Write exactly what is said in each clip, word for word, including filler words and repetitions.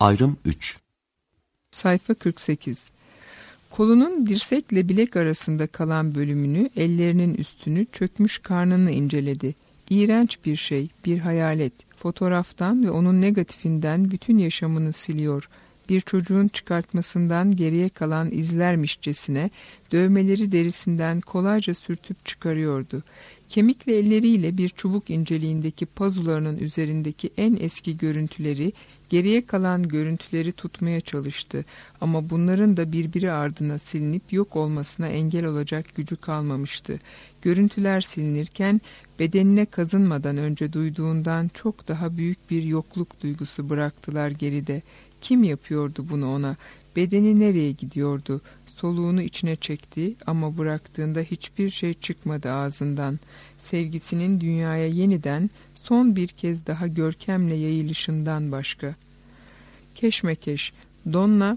Ayrım üç. Sayfa kırk sekiz. Kolunun dirsekle bilek arasında kalan bölümünü, ellerinin üstünü, çökmüş karnını inceledi. İğrenç bir şey, bir hayalet. Fotoğraftan ve onun negatifinden bütün yaşamını siliyor. Bir çocuğun çıkartmasından geriye kalan izlermişçesine dövmeleri derisinden kolayca sürtüp çıkarıyordu. Kemikli elleriyle bir çubuk inceliğindeki pazularının üzerindeki en eski görüntüleri, geriye kalan görüntüleri tutmaya çalıştı. Ama bunların da birbiri ardına silinip yok olmasına engel olacak gücü kalmamıştı. Görüntüler silinirken bedenine kazınmadan önce duyduğundan çok daha büyük bir yokluk duygusu bıraktılar geride. Kim yapıyordu bunu ona? Bedeni nereye gidiyordu? Soluğunu içine çekti ama bıraktığında hiçbir şey çıkmadı ağzından. Sevgisinin dünyaya yeniden, son bir kez daha görkemle yayılışından başka. Keşmekeş, Donna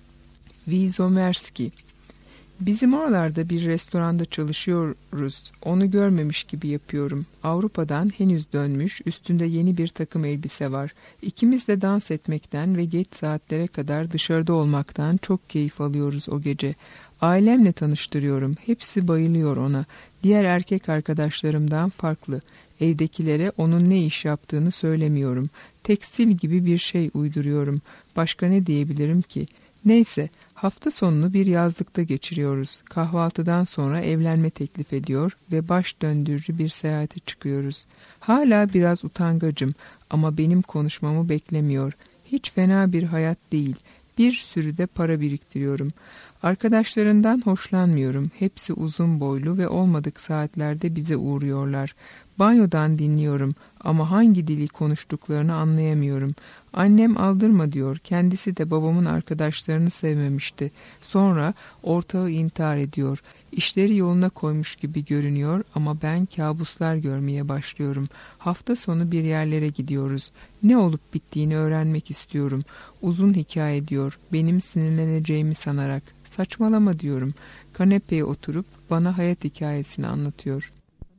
Wizomerski. Bizim oralarda bir restoranda çalışıyoruz. Onu görmemiş gibi yapıyorum. Avrupa'dan henüz dönmüş, üstünde yeni bir takım elbise var. İkimiz de dans etmekten ve geç saatlere kadar dışarıda olmaktan çok keyif alıyoruz o gece. Ailemle tanıştırıyorum. Hepsi bayılıyor ona. Diğer erkek arkadaşlarımdan farklı. Evdekilere onun ne iş yaptığını söylemiyorum. Tekstil gibi bir şey uyduruyorum. Başka ne diyebilirim ki? Neyse, hafta sonunu bir yazlıkta geçiriyoruz. Kahvaltıdan sonra evlenme teklif ediyor ve baş döndürücü bir seyahate çıkıyoruz. Hala biraz utangacım ama benim konuşmamı beklemiyor. Hiç fena bir hayat değil. Bir sürü de para biriktiriyorum. Arkadaşlarından hoşlanmıyorum. Hepsi uzun boylu ve olmadık saatlerde bize uğruyorlar. Banyodan dinliyorum ama hangi dili konuştuklarını anlayamıyorum. Annem aldırma diyor. Kendisi de babamın arkadaşlarını sevmemişti. Sonra ortağı intihar ediyor. İşleri yoluna koymuş gibi görünüyor ama ben kabuslar görmeye başlıyorum. Hafta sonu bir yerlere gidiyoruz. Ne olup bittiğini öğrenmek istiyorum. Uzun hikaye diyor. Benim sinirleneceğimi sanarak. Saçmalama diyorum. Kanepeye oturup bana hayat hikayesini anlatıyor.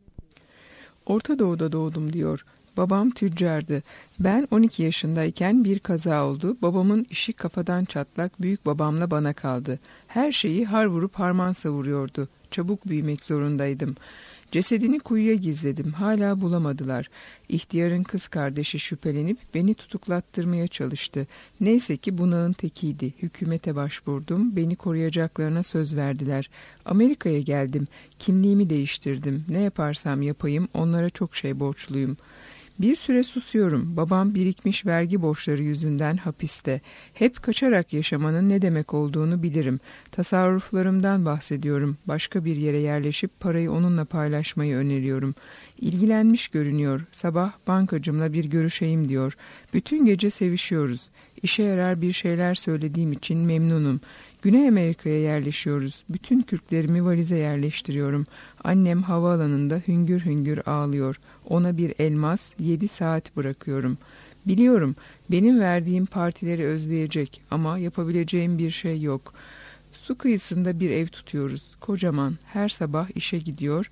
Orta Doğu'da doğdum diyor. Babam tüccardı. Ben on iki yaşındayken bir kaza oldu. Babamın işi kafadan çatlak, büyük babamla bana kaldı. Her şeyi har vurup harman savuruyordu. Çabuk büyümek zorundaydım. Cesedini kuyuya gizledim. Hala bulamadılar. İhtiyarın kız kardeşi şüphelenip beni tutuklattırmaya çalıştı. Neyse ki bunağın tekiydi. Hükümete başvurdum. Beni koruyacaklarına söz verdiler. Amerika'ya geldim. Kimliğimi değiştirdim. Ne yaparsam yapayım onlara çok şey borçluyum. Bir süre susuyorum. Babam birikmiş vergi borçları yüzünden hapiste. Hep kaçarak yaşamanın ne demek olduğunu bilirim. Tasarruflarımdan bahsediyorum. Başka bir yere yerleşip parayı onunla paylaşmayı öneriyorum. İlgilenmiş görünüyor. Sabah bankacımla bir görüşeyim diyor. Bütün gece sevişiyoruz. İşe yarar bir şeyler söylediğim için memnunum. Güney Amerika'ya yerleşiyoruz. Bütün kürklerimi valize yerleştiriyorum. Annem havaalanında hüngür hüngür ağlıyor. Ona bir elmas, yedi saat bırakıyorum. Biliyorum, benim verdiğim partileri özleyecek ama yapabileceğim bir şey yok. Su kıyısında bir ev tutuyoruz. Kocaman, her sabah işe gidiyor.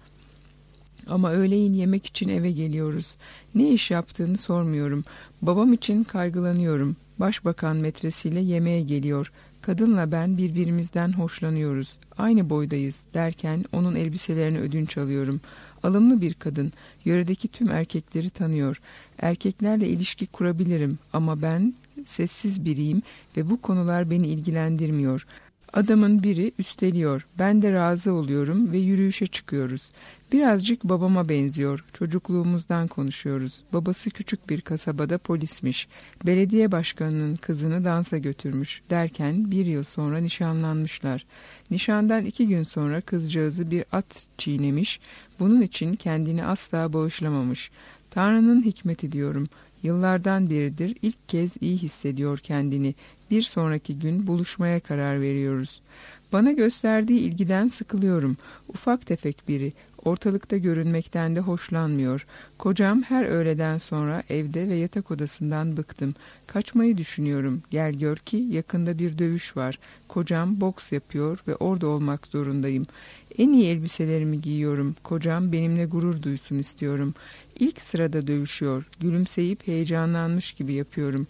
Ama öğleyin yemek için eve geliyoruz. Ne iş yaptığını sormuyorum. Babam için kaygılanıyorum. Başbakan metresiyle yemeğe geliyor. Kadınla ben birbirimizden hoşlanıyoruz. Aynı boydayız derken onun elbiselerini ödünç alıyorum. Alımlı bir kadın. Yöredeki tüm erkekleri tanıyor. Erkeklerle ilişki kurabilirim ama ben sessiz biriyim ve bu konular beni ilgilendirmiyor. Adamın biri üsteliyor. Ben de razı oluyorum ve yürüyüşe çıkıyoruz. Birazcık babama benziyor. Çocukluğumuzdan konuşuyoruz. Babası küçük bir kasabada polismiş. Belediye başkanının kızını dansa götürmüş. Derken bir yıl sonra nişanlanmışlar. Nişandan iki gün sonra kızcağızı bir at çiğnemiş. Bunun için kendini asla bağışlamamış. Tanrı'nın hikmeti diyorum. Yıllardan beridir ilk kez iyi hissediyor kendini. Bir sonraki gün buluşmaya karar veriyoruz. Bana gösterdiği ilgiden sıkılıyorum. Ufak tefek biri. Ortalıkta görünmekten de hoşlanmıyor. Kocam her öğleden sonra evde ve yatak odasından bıktım. Kaçmayı düşünüyorum. Gel gör ki yakında bir dövüş var. Kocam boks yapıyor ve orada olmak zorundayım. En iyi elbiselerimi giyiyorum. Kocam benimle gurur duysun istiyorum. İlk sırada dövüşüyor. Gülümseyip heyecanlanmış gibi yapıyorum.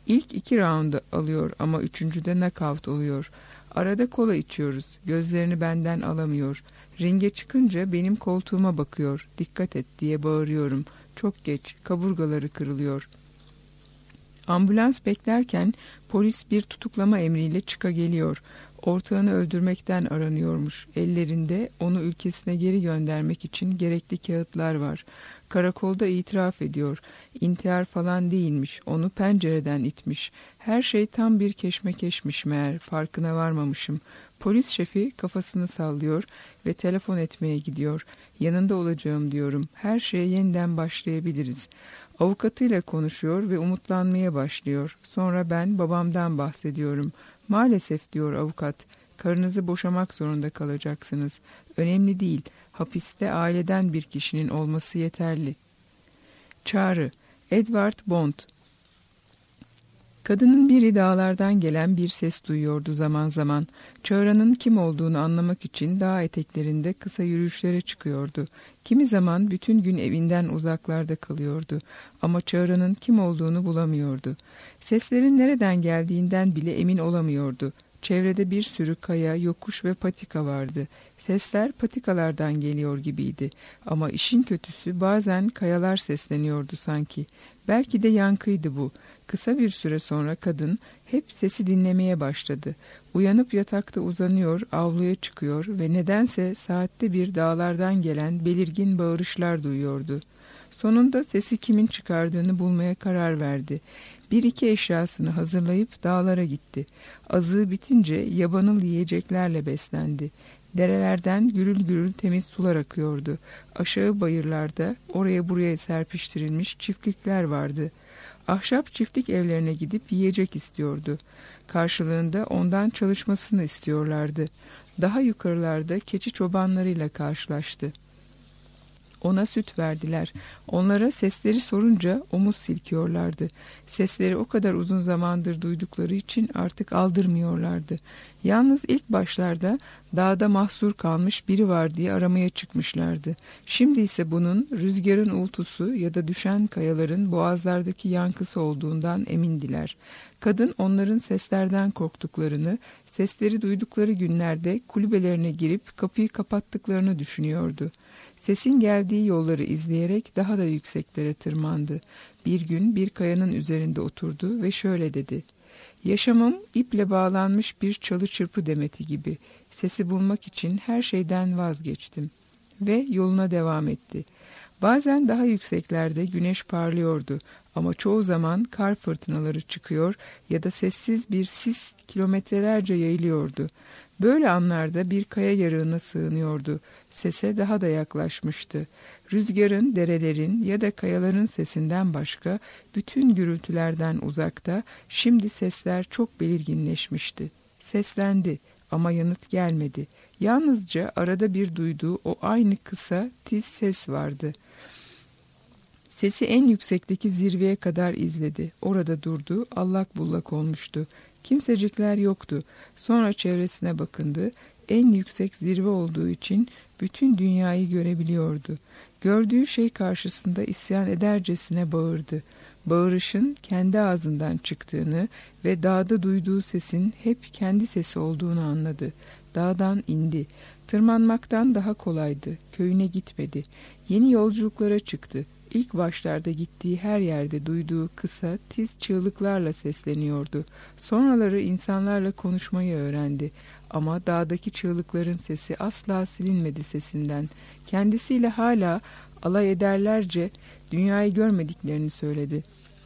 İlk iki roundu alıyor ama üçüncüde knockout oluyor. Arada kola içiyoruz. Gözlerini benden alamıyor. Ringe çıkınca benim koltuğuma bakıyor. Dikkat et diye bağırıyorum. Çok geç. Kaburgaları kırılıyor. Ambulans beklerken polis bir tutuklama emriyle çıka geliyor. Ortağını öldürmekten aranıyormuş. Ellerinde onu ülkesine geri göndermek için gerekli kağıtlar var. Karakolda itiraf ediyor. İntihar falan değilmiş. Onu pencereden itmiş. Her şey tam bir keşmekeşmiş meğer. Farkına varmamışım. Polis şefi kafasını sallıyor ve telefon etmeye gidiyor. Yanında olacağım diyorum. Her şeye yeniden başlayabiliriz. Avukatıyla konuşuyor ve umutlanmaya başlıyor. Sonra ben babamdan bahsediyorum. Maalesef diyor avukat. Karınızı boşamak zorunda kalacaksınız. Önemli değil. Hapiste aileden bir kişinin olması yeterli. Çağrı. Edward Bond. Kadının biri dağlardan gelen bir ses duyuyordu zaman zaman. Çağrı'nın kim olduğunu anlamak için dağ eteklerinde kısa yürüyüşlere çıkıyordu. Kimi zaman bütün gün evinden uzaklarda kalıyordu. Ama Çağrı'nın kim olduğunu bulamıyordu. Seslerin nereden geldiğinden bile emin olamıyordu. Çevrede bir sürü kaya, yokuş ve patika vardı. Sesler patikalardan geliyor gibiydi. Ama işin kötüsü bazen kayalar sesleniyordu sanki. Belki de yankıydı bu. Kısa bir süre sonra kadın hep sesi dinlemeye başladı. Uyanıp yatakta uzanıyor, avluya çıkıyor ve nedense saatte bir dağlardan gelen belirgin bağırışlar duyuyordu. Sonunda sesi kimin çıkardığını bulmaya karar verdi. Bir iki eşyasını hazırlayıp dağlara gitti. Azığı bitince yabanıl yiyeceklerle beslendi. Derelerden gürül gürül temiz sular akıyordu. Aşağı bayırlarda oraya buraya serpiştirilmiş çiftlikler vardı. Ahşap çiftlik evlerine gidip yiyecek istiyordu. Karşılığında ondan çalışmasını istiyorlardı. Daha yukarılarda keçi çobanlarıyla karşılaştı. Ona süt verdiler. Onlara sesleri sorunca omuz silkiyorlardı. Sesleri o kadar uzun zamandır duydukları için artık aldırmıyorlardı. Yalnız ilk başlarda dağda mahsur kalmış biri var diye aramaya çıkmışlardı. Şimdi ise bunun rüzgarın uğultusu ya da düşen kayaların boğazlardaki yankısı olduğundan emindiler. Kadın onların seslerden korktuklarını, sesleri duydukları günlerde kulübelerine girip kapıyı kapattıklarını düşünüyordu. Sesin geldiği yolları izleyerek daha da yükseklere tırmandı. Bir gün bir kayanın üzerinde oturdu ve şöyle dedi. Yaşamım iple bağlanmış bir çalı çırpı demeti gibi. Sesi bulmak için her şeyden vazgeçtim. Ve yoluna devam etti. Bazen daha yükseklerde güneş parlıyordu ama çoğu zaman kar fırtınaları çıkıyor ya da sessiz bir sis kilometrelerce yayılıyordu. Böyle anlarda bir kaya yarığına sığınıyordu. Sese daha da yaklaşmıştı. Rüzgarın, derelerin ya da kayaların sesinden başka bütün gürültülerden uzakta şimdi sesler çok belirginleşmişti. Seslendi ama yanıt gelmedi. Yalnızca arada bir duyduğu o aynı kısa, tiz ses vardı. Sesi en yüksekteki zirveye kadar izledi. Orada durdu, allak bullak olmuştu. Kimsecikler yoktu. Sonra çevresine bakındı. En yüksek zirve olduğu için bütün dünyayı görebiliyordu. Gördüğü şey karşısında isyan edercesine bağırdı. Bağırışın kendi ağzından çıktığını ve dağda duyduğu sesin hep kendi sesi olduğunu anladı. Dağdan indi. Tırmanmaktan daha kolaydı. Köyüne gitmedi. Yeni yolculuklara çıktı. İlk başlarda gittiği her yerde duyduğu kısa, tiz çığlıklarla sesleniyordu. Sonraları insanlarla konuşmayı öğrendi. Ama dağdaki çığlıkların sesi asla silinmedi sesinden. Kendisiyle hala alay ederlerce dünyayı görmediklerini söyledi.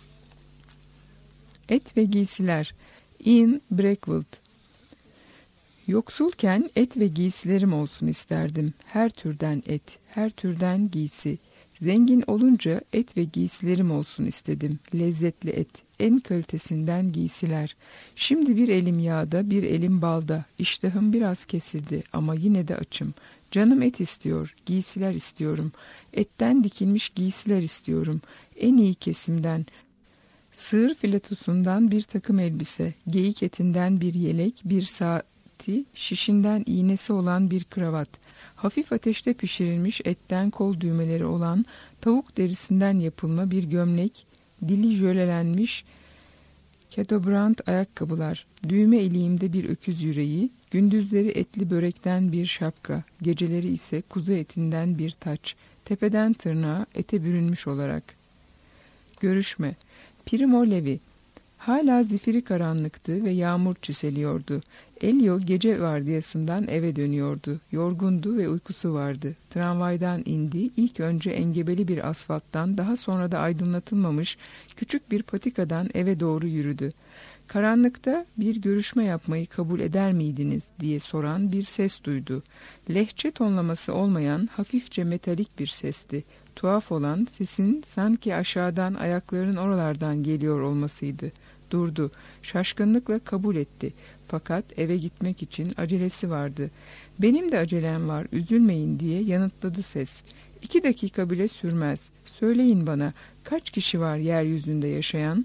Et ve giysiler. Ian Breckwood. Yoksulken et ve giysilerim olsun isterdim. Her türden et, her türden giysi. Zengin olunca et ve giysilerim olsun istedim. Lezzetli et, en kalitesinden giysiler. Şimdi bir elim yağda, bir elim balda. İştahım biraz kesildi ama yine de açım. Canım et istiyor, giysiler istiyorum. Etten dikilmiş giysiler istiyorum. En iyi kesimden. Sığır filatosundan bir takım elbise, geyik etinden bir yelek, bir saati, şişinden iğnesi olan bir kravat. Hafif ateşte pişirilmiş etten kol düğmeleri olan tavuk derisinden yapılma bir gömlek, dili jölelenmiş Kedobrand ayakkabılar, düğme iliğimde bir öküz yüreği, gündüzleri etli börekten bir şapka, geceleri ise kuzu etinden bir taç, tepeden tırnağa ete bürünmüş olarak. Görüşme. Primo Levi. Hala zifiri karanlıktı ve yağmur çiseliyordu. Elio gece vardiyasından eve dönüyordu. Yorgundu ve uykusu vardı. Tramvaydan indi. İlk önce engebeli bir asfalttan, daha sonra da aydınlatılmamış küçük bir patikadan eve doğru yürüdü. Karanlıkta bir görüşme yapmayı kabul eder miydiniz diye soran bir ses duydu. Lehçe tonlaması olmayan hafifçe metalik bir sesti. Tuhaf olan sesin sanki aşağıdan, ayaklarının oralardan geliyor olmasıydı. Durdu. Şaşkınlıkla kabul etti. Fakat eve gitmek için acelesi vardı. Benim de acelem var, üzülmeyin diye yanıtladı ses. İki dakika bile sürmez. Söyleyin bana, kaç kişi var yeryüzünde yaşayan?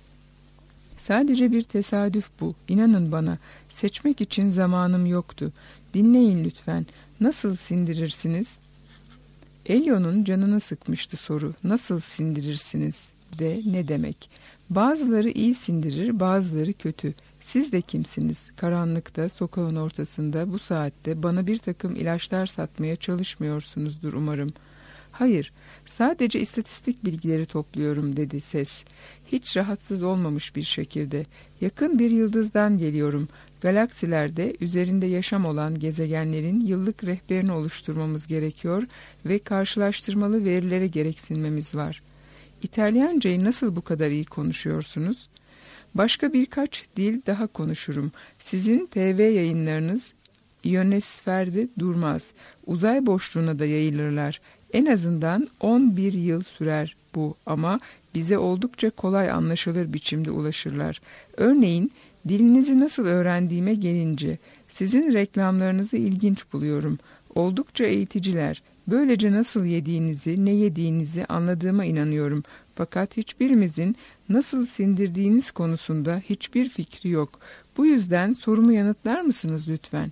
Sadece bir tesadüf bu. İnanın bana, seçmek için zamanım yoktu. Dinleyin lütfen. Nasıl sindirirsiniz? Elio'nun canını sıkmıştı soru. Nasıl sindirirsiniz de ne demek? Bazıları iyi sindirir, bazıları kötü. Siz de kimsiniz? Karanlıkta, sokağın ortasında, bu saatte bana bir takım ilaçlar satmaya çalışmıyorsunuzdur umarım. Hayır, sadece istatistik bilgileri topluyorum dedi ses. Hiç rahatsız olmamış bir şekilde. Yakın bir yıldızdan geliyorum. Galaksilerde üzerinde yaşam olan gezegenlerin yıllık rehberini oluşturmamız gerekiyor ve karşılaştırmalı verilere gereksinmemiz var. İtalyancayı nasıl bu kadar iyi konuşuyorsunuz? Başka birkaç dil daha konuşurum. Sizin T V yayınlarınız iyonosferde durmaz. Uzay boşluğuna da yayılırlar. En azından on bir yıl sürer bu ama bize oldukça kolay anlaşılır biçimde ulaşırlar. Örneğin dilinizi nasıl öğrendiğime gelince sizin reklamlarınızı ilginç buluyorum. Oldukça eğiticiler. Böylece nasıl yediğinizi, ne yediğinizi anladığıma inanıyorum. Fakat hiçbirimizin nasıl sindirdiğiniz konusunda hiçbir fikri yok. Bu yüzden sorumu yanıtlar mısınız lütfen?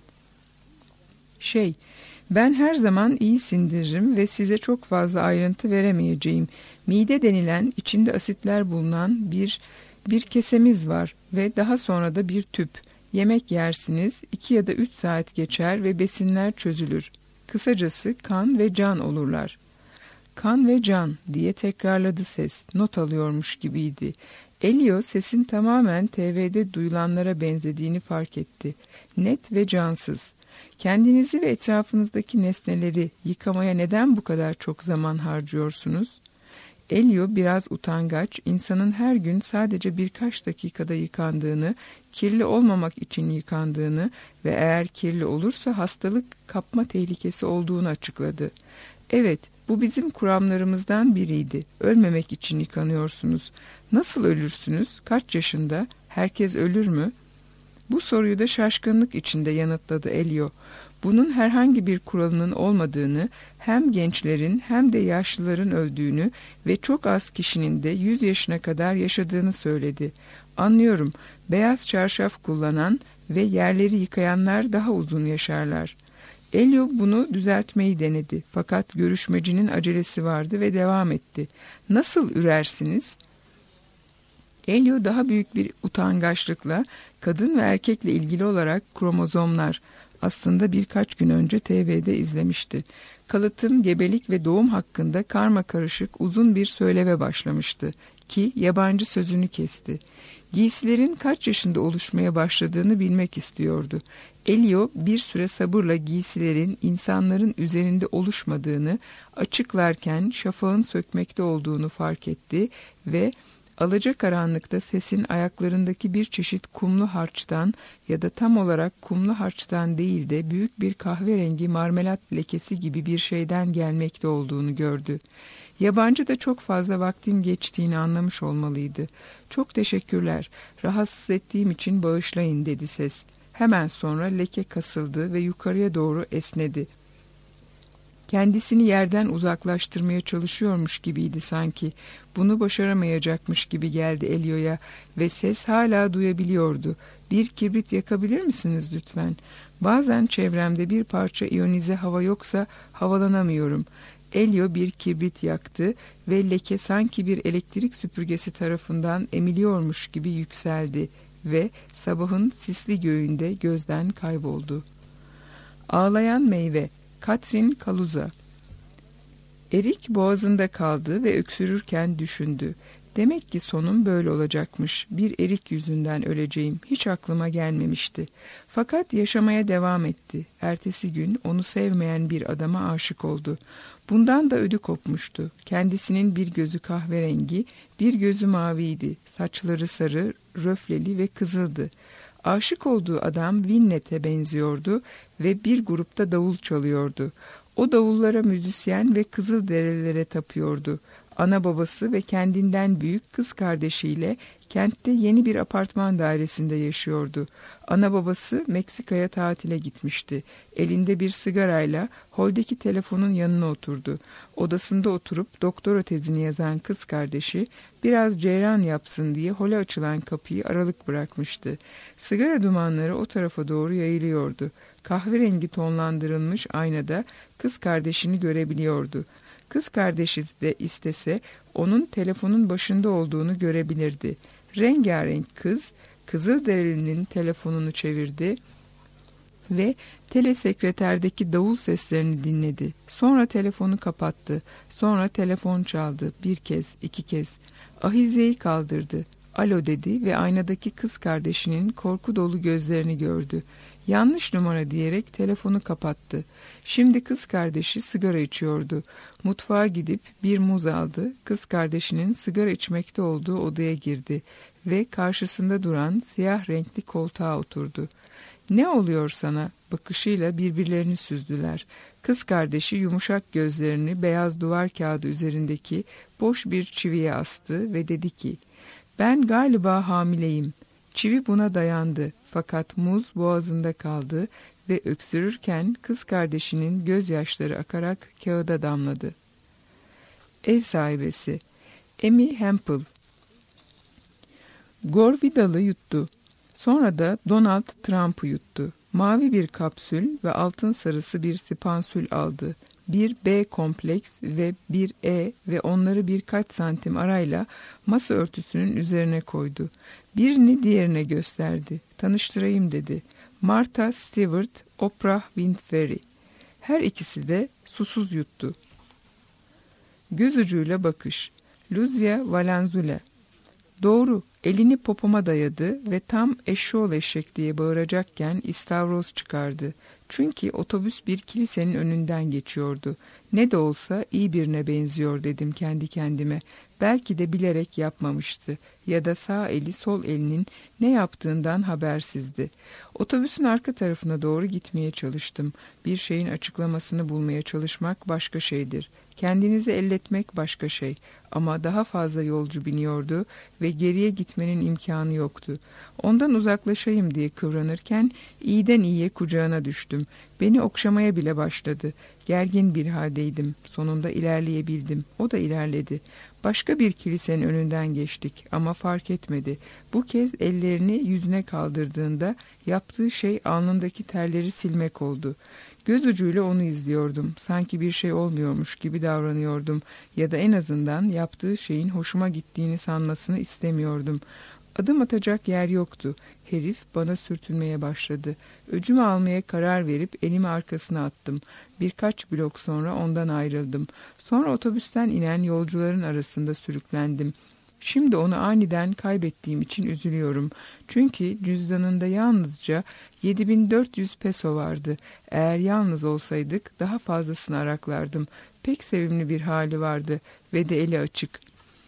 Şey, ben her zaman iyi sindiririm ve size çok fazla ayrıntı veremeyeceğim. Mide denilen, içinde asitler bulunan bir bir kesemiz var ve daha sonra da bir tüp. Yemek yersiniz, iki ya da üç saat geçer ve besinler çözülür. Kısacası kan ve can olurlar. Kan ve can diye tekrarladı ses. Not alıyormuş gibiydi. Elio sesin tamamen T V'de duyulanlara benzediğini fark etti. Net ve cansız. Kendinizi ve etrafınızdaki nesneleri yıkamaya neden bu kadar çok zaman harcıyorsunuz? Elio biraz utangaç, insanın her gün sadece birkaç dakikada yıkandığını, kirli olmamak için yıkandığını ve eğer kirli olursa hastalık kapma tehlikesi olduğunu açıkladı. Evet, bu bizim kuramlarımızdan biriydi. Ölmemek için yıkanıyorsunuz. Nasıl ölürsünüz? Kaç yaşında? Herkes ölür mü? Bu soruyu da şaşkınlık içinde yanıtladı Elio. Bunun herhangi bir kuralının olmadığını, hem gençlerin hem de yaşlıların öldüğünü ve çok az kişinin de yüz yaşına kadar yaşadığını söyledi. Anlıyorum, beyaz çarşaf kullanan ve yerleri yıkayanlar daha uzun yaşarlar. Elio bunu düzeltmeyi denedi fakat görüşmecinin acelesi vardı ve devam etti. Nasıl ürersiniz? Elio daha büyük bir utangaçlıkla kadın ve erkekle ilgili olarak kromozomlar aslında birkaç gün önce T V'de izlemişti. Kalıtım, gebelik ve doğum hakkında karma karışık uzun bir söyleve başlamıştı ki yabancı sözünü kesti. Giysilerin kaç yaşında oluşmaya başladığını bilmek istiyordu. Elio bir süre sabırla giysilerin insanların üzerinde oluşmadığını açıklarken şafağın sökmekte olduğunu fark etti ve alacakaranlıkta sesin ayaklarındaki bir çeşit kumlu harçtan ya da tam olarak kumlu harçtan değil de büyük bir kahverengi marmelat lekesi gibi bir şeyden gelmekte olduğunu gördü. Yabancı da çok fazla vaktin geçtiğini anlamış olmalıydı. Çok teşekkürler, rahatsız ettiğim için bağışlayın dedi ses. Hemen sonra leke kasıldı ve yukarıya doğru esnedi. Kendisini yerden uzaklaştırmaya çalışıyormuş gibiydi sanki. Bunu başaramayacakmış gibi geldi Elio'ya ve ses hala duyabiliyordu. Bir kibrit yakabilir misiniz lütfen? Bazen çevremde bir parça iyonize hava yoksa havalanamıyorum. Elio bir kibrit yaktı ve leke sanki bir elektrik süpürgesi tarafından emiliyormuş gibi yükseldi ve sabahın sisli göğünde gözden kayboldu. Ağlayan meyve. Katrin Kaluza. Erik boğazında kaldı ve öksürürken düşündü. Demek ki sonum böyle olacakmış. Bir erik yüzünden öleceğim. Hiç aklıma gelmemişti. Fakat yaşamaya devam etti. Ertesi gün onu sevmeyen bir adama aşık oldu. Bundan da ödü kopmuştu. Kendisinin bir gözü kahverengi, bir gözü maviydi. Saçları sarı, röfleli ve kızıldı. Aşık olduğu adam Winnett'e benziyordu ve bir grupta davul çalıyordu. O davullara müzisyen ve Kızılderililere tapıyordu. Ana babası ve kendinden büyük kız kardeşiyle kentte yeni bir apartman dairesinde yaşıyordu. Ana babası Meksika'ya tatile gitmişti. Elinde bir sigarayla holdeki telefonun yanına oturdu. Odasında oturup doktora tezini yazan kız kardeşi biraz ceyran yapsın diye hole açılan kapıyı aralık bırakmıştı. Sigara dumanları o tarafa doğru yayılıyordu. Kahverengi tonlandırılmış aynada kız kardeşini görebiliyordu. Kız kardeşi de istese onun telefonun başında olduğunu görebilirdi. Rengarenk kız, Kızılderili'nin telefonunu çevirdi ve telesekreterdeki davul seslerini dinledi. Sonra telefonu kapattı. Sonra telefon çaldı. Bir kez, iki kez. Ahizeyi kaldırdı. Alo dedi ve aynadaki kız kardeşinin korku dolu gözlerini gördü. Yanlış numara diyerek telefonu kapattı. Şimdi kız kardeşi sigara içiyordu. Mutfağa gidip bir muz aldı. Kız kardeşinin sigara içmekte olduğu odaya girdi ve karşısında duran siyah renkli koltuğa oturdu. "Ne oluyor sana?" bakışıyla birbirlerini süzdüler. Kız kardeşi yumuşak gözlerini beyaz duvar kağıdı üzerindeki boş bir çiviye astı ve dedi ki, "Ben galiba hamileyim." Çivi buna dayandı fakat muz boğazında kaldı ve öksürürken kız kardeşinin gözyaşları akarak kağıda damladı. Ev sahibesi Amy Hempel. Gore Vidal'ı yuttu. Sonra da Donald Trump'ı yuttu. Mavi bir kapsül ve altın sarısı bir spansül aldı. Bir B kompleks ve bir E ve onları birkaç santim arayla masa örtüsünün üzerine koydu. Birini diğerine gösterdi. "Tanıştırayım," dedi. "Martha Stewart, Oprah Winfrey." Her ikisi de susuz yuttu. Göz ucuyla bakış. Luzia Valenzuela. "Doğru." Elini popoma dayadı ve tam eşşoğlu eşek diye bağıracakken istavroz çıkardı. Çünkü otobüs bir kilisenin önünden geçiyordu. Ne de olsa iyi birine benziyor dedim kendi kendime. Belki de bilerek yapmamıştı ya da sağ eli sol elinin ne yaptığından habersizdi. Otobüsün arka tarafına doğru gitmeye çalıştım. Bir şeyin açıklamasını bulmaya çalışmak başka şeydir. Kendinizi elletmek başka şey. Ama daha fazla yolcu biniyordu ve geriye gitmenin imkanı yoktu. Ondan uzaklaşayım diye kıvranırken iyiden iyiye kucağına düştüm. Beni okşamaya bile başladı. Gergin bir haldeydim. Sonunda ilerleyebildim. O da ilerledi. Başka bir kilisenin önünden geçtik ama fark etmedi. Bu kez ellerini yüzüne kaldırdığında yaptığı şey alnındaki terleri silmek oldu. Göz ucuyla onu izliyordum. Sanki bir şey olmuyormuş gibi davranıyordum ya da en azından yaptığı şeyin hoşuma gittiğini sanmasını istemiyordum. Adım atacak yer yoktu. Herif bana sürtünmeye başladı. Öcümü almaya karar verip elimi arkasına attım. Birkaç blok sonra ondan ayrıldım. Sonra otobüsten inen yolcuların arasında sürüklendim. Şimdi onu aniden kaybettiğim için üzülüyorum. Çünkü cüzdanında yalnızca yedi bin dört yüz peso vardı. Eğer yalnız olsaydık daha fazlasını araklardım. Pek sevimli bir hali vardı ve de eli açık.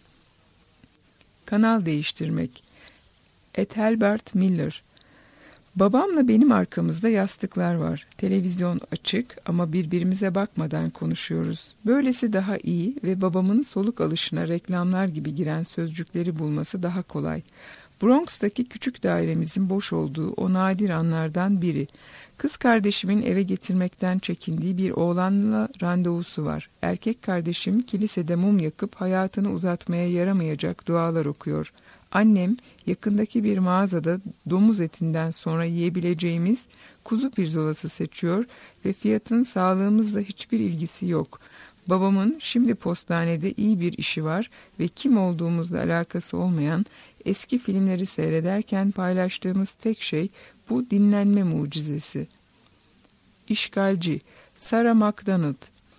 Kanal değiştirmek. Ethelbert Miller. Babamla benim arkamızda yastıklar var. Televizyon açık ama birbirimize bakmadan konuşuyoruz. Böylesi daha iyi ve babamın soluk alışına reklamlar gibi giren sözcükleri bulması daha kolay. Bronx'taki küçük dairemizin boş olduğu o nadir anlardan biri. Kız kardeşimin eve getirmekten çekindiği bir oğlanla randevusu var. Erkek kardeşim kilisede mum yakıp hayatını uzatmaya yaramayacak dualar okuyor. Annem yakındaki bir mağazada domuz etinden sonra yiyebileceğimiz kuzu pirzolası seçiyor ve fiyatın sağlığımızla hiçbir ilgisi yok. Babamın şimdi postanede iyi bir işi var ve kim olduğumuzla alakası olmayan eski filmleri seyrederken paylaştığımız tek şey bu dinlenme mucizesi. İşgalci Sarah McDonald.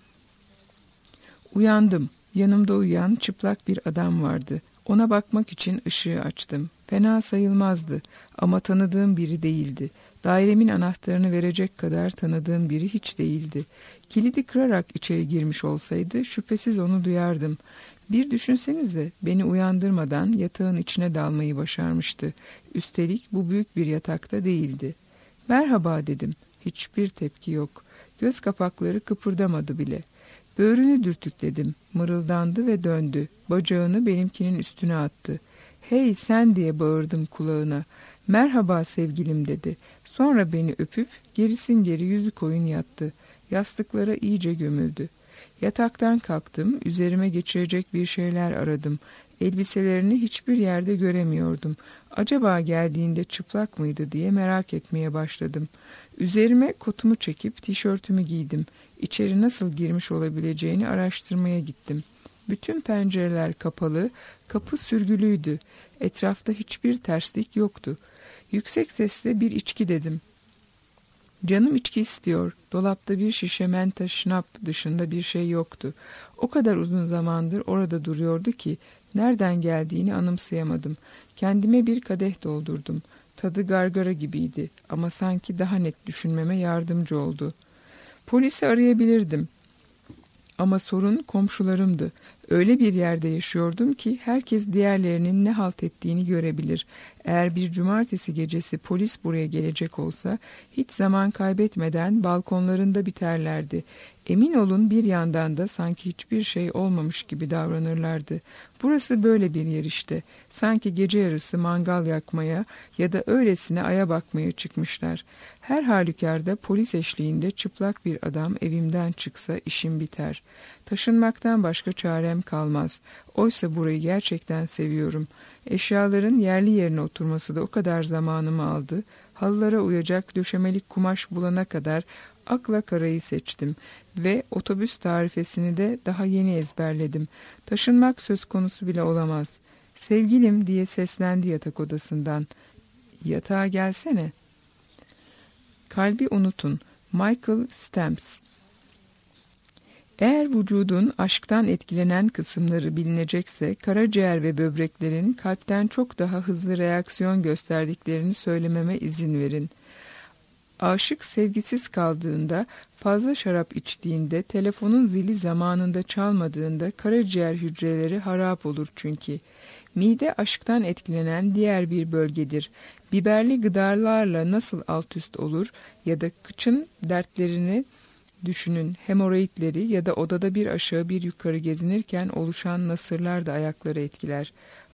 Uyandım. Yanımda uyuyan çıplak bir adam vardı. Ona bakmak için ışığı açtım. Fena sayılmazdı ama tanıdığım biri değildi. Dairemin anahtarını verecek kadar tanıdığım biri hiç değildi. Kilidi kırarak içeri girmiş olsaydı şüphesiz onu duyardım. Bir düşünsenize, beni uyandırmadan yatağın içine dalmayı başarmıştı. Üstelik bu büyük bir yatakta değildi. Merhaba dedim. Hiçbir tepki yok. Göz kapakları kıpırdamadı bile. Böğrünü dürtükledim. Mırıldandı ve döndü. Bacağını benimkinin üstüne attı. Hey sen diye bağırdım kulağına. Merhaba sevgilim dedi. Sonra beni öpüp gerisin geri yüzü koyun yattı. Yastıklara iyice gömüldü. Yataktan kalktım. Üzerime geçirecek bir şeyler aradım. Elbiselerini hiçbir yerde göremiyordum. Acaba geldiğinde çıplak mıydı diye merak etmeye başladım. Üzerime kotumu çekip tişörtümü giydim. İçeri nasıl girmiş olabileceğini araştırmaya gittim. Bütün pencereler kapalı, kapı sürgülüydü. Etrafta hiçbir terslik yoktu. Yüksek sesle bir içki dedim. Canım içki istiyor. Dolapta bir şişe menta şnap dışında bir şey yoktu. O kadar uzun zamandır orada duruyordu ki nereden geldiğini anımsayamadım. Kendime bir kadeh doldurdum. Tadı gargara gibiydi ama sanki daha net düşünmeme yardımcı oldu. Polisi arayabilirdim. Ama sorun komşularımdı. Öyle bir yerde yaşıyordum ki herkes diğerlerinin ne halt ettiğini görebilir. Eğer bir cumartesi gecesi polis buraya gelecek olsa hiç zaman kaybetmeden balkonlarında biterlerdi. Emin olun bir yandan da sanki hiçbir şey olmamış gibi davranırlardı. Burası böyle bir yer işte. Sanki gece yarısı mangal yakmaya ya da öylesine aya bakmaya çıkmışlar. Her halükarda polis eşliğinde çıplak bir adam evimden çıksa işim biter. Taşınmaktan başka çarem kalmaz. Oysa burayı gerçekten seviyorum. Eşyaların yerli yerine oturması da o kadar zamanımı aldı. Halılara uyacak döşemelik kumaş bulana kadar akla karayı seçtim ve otobüs tarifesini de daha yeni ezberledim. Taşınmak söz konusu bile olamaz. Sevgilim diye seslendi yatak odasından. Yatağa gelsene. Kalbi unutun. Michael Stamps. Eğer vücudun aşktan etkilenen kısımları bilinecekse karaciğer ve böbreklerin kalpten çok daha hızlı reaksiyon gösterdiklerini söylememe izin verin. Aşık sevgisiz kaldığında, fazla şarap içtiğinde, telefonun zili zamanında çalmadığında karaciğer hücreleri harap olur çünkü. Mide aşktan etkilenen diğer bir bölgedir. Biberli gıdalarla nasıl alt üst olur ya da kıçın dertlerini düşünün, hemoroidleri ya da odada bir aşağı bir yukarı gezinirken oluşan nasırlar da ayakları etkiler.